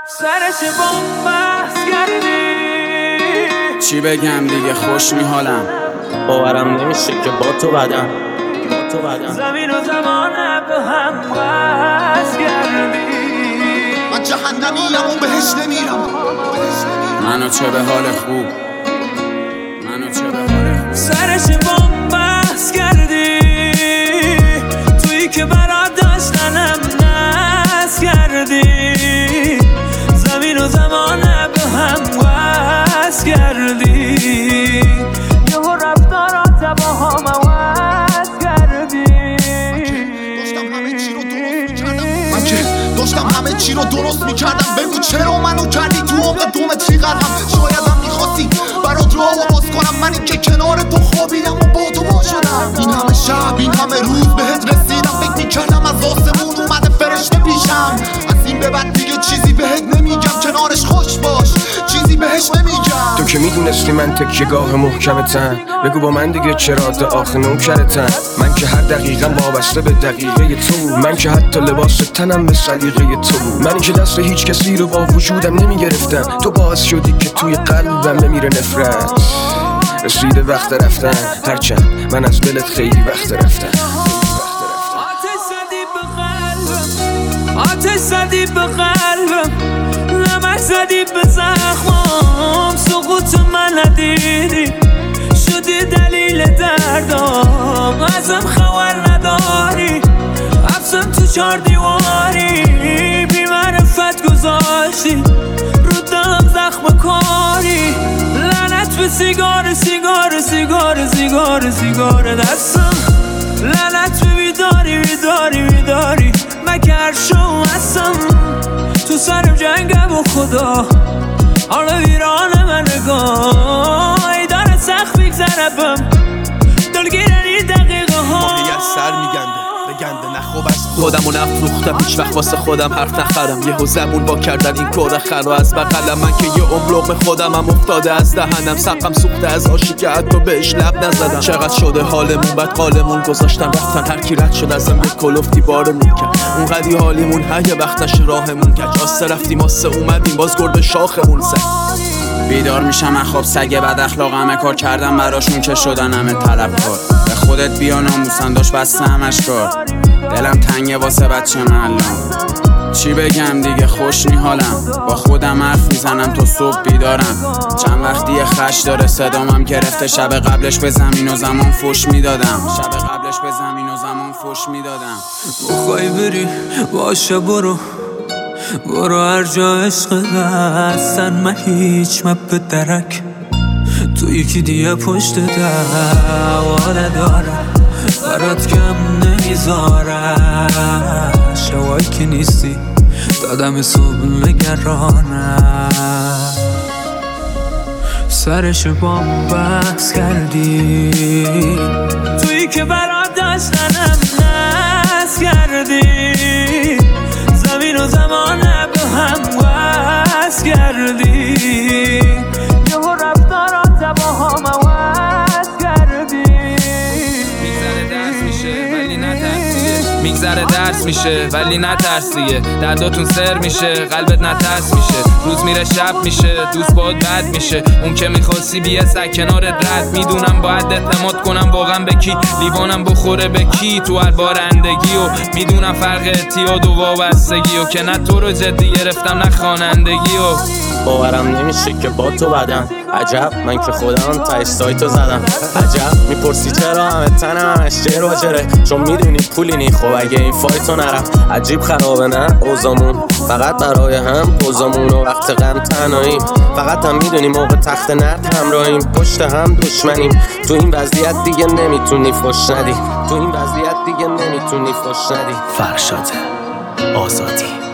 سرش بومبست کردی. چی بگم دیگه خوش میحالم، باورم نمیشه که با تو بدم زمین و زمان به هم بس کردی. من جهنمیم و بهش نمیرم. منو چه به حال خوب، منو چه به حال خوب. سرش بومبست کردی، تویی که برات داشتنم نست کردی. زمین و زمان به هم بس کردی. یهو رفتارات با هم عوض کردی. من که داشتم همه چی رو درست میکردم. بگو چرا منو کردی تو عمق دومتری قدم. شایدم میخواستی برات راه و باز کنم. من این که کنار تو خوابیدم و با تو با شدم. این همه شب این همه روز بهت رسیدم. فکر میکردم از آسمون اومده فرشته پیشم. از این به بعد دیگه چیزی بهت نمیگم. کنارش خوش باش، چیزی بهش نمیگم. تو که میدونستی من تکیه‌گاه محکمتم. بگو با من دیگه چرا تا آخر نوکرتم. من که هر دقیقم وابسته به دقیقه تو بود. من که حتی لباس تنم به سلیقه تو بود. من که دست هیچ کسی رو با وجودم نمیگرفتم. تو باعث شدی که توی قلبم بمیره نفرت. رسیده وقت رفتن، هرچند من از دلت خیلی وقت رفتم. آتش زدی به قلبم، نمک زدی به زخمام. سقوط من ندیدی، شدی دلیل دردام. ازم خبر نداری، حبسم تو 4 دیواری. بی معرفت گذاشتی رو دلم زخم کاری. لعنت به سیگار سیگار سیگار سیگار سیگار دستم. لعنت به بیداری بیداری بیداری. مگر شو هستم تو سرم جنگم و خدا. حالا ویران من نگاه ای داره سخت میگذره بم. دلگیرنی دقیقه ها واقعیت سر میگنده بگنده نخوب از خودمو نفروختم. هیچ وقت واسه خودم حرف نخرم. یهو زبون با کردن این کار خرا از بغلم. من که یه عمر لقمه خودم هم افتاده از دهنم. سقم سوخته از آشی که حتی بهش لب نزدم. چقدر شده حالمون بد قالمون گذاشتن رفتن. هر کی رد شد ازم یه کلفتی بارمون کرد. اونقدی حالیمون یه وقت نشه راهمون کرد. آسه رفتیم آسه اومدیم باز گربه شاخمون زد. بیدار میشم من خواب سگ بد اخلاق. همه کار کردم براشون که شدن همه طلبکار. به خودت بیا ناموسن داشت بسته همش کار. دلم تنگه واسه بچه محلم. چی بگم دیگه خوش میحالم، با خودم حرف میزنم تو صبح بیدارم. چند وقتی خش داره صدامم گرفته. شب قبلش به زمین و زمان فوش میدادم. شب قبلش به زمین و زمان فوش میدادم. بخوای بری باشه برو هر جا عشق هستن. من هیچ مپ درک تو یکی دیگه پشت دواله دارم. برات کم نمیذارم. شوایی که نیستی دادم صبح نگرانم. سرش بومبست کردی، تویی که برات داشتنم نست کردی. زمین و زمان به هم وصل کردی. یهو رفتارات با هم عوض کردی. میگذره درس میشه ولی نترس دیگه. درداتون سر میشه قلبت نترس میشه. روز میره شب میشه دوست باید بد میشه. اون که میخواستی بیه سر کنارت رد. میدونم باید اعتماد کنم واقعا به کی. لیوانم بخوره به کی تو هر بارندگی. و میدونم فرق اعتیاد و وابستگی. و که نه تو رو جدی گرفتم نه خوانندگی. و باورم نمیشه که با تو بدم. عجب من که خودم تا سایتو زدم. عجب میپرسی چرا همه تنم همش جر و جره. چون میدونی پولی نی خب اگه این فایتو نرم. عجیب خرابه نه اوزامون فقط برای هم پوزامون. و وقت غم تنهاییم فقط هم میدونی موقع تخت نرد همراهیم. پشت هم دشمنیم تو این وضعیت دیگه نمیتونی فش ندی. تو این وضعیت دیگه نمیتونی فش ندی. فرشاد آزادی.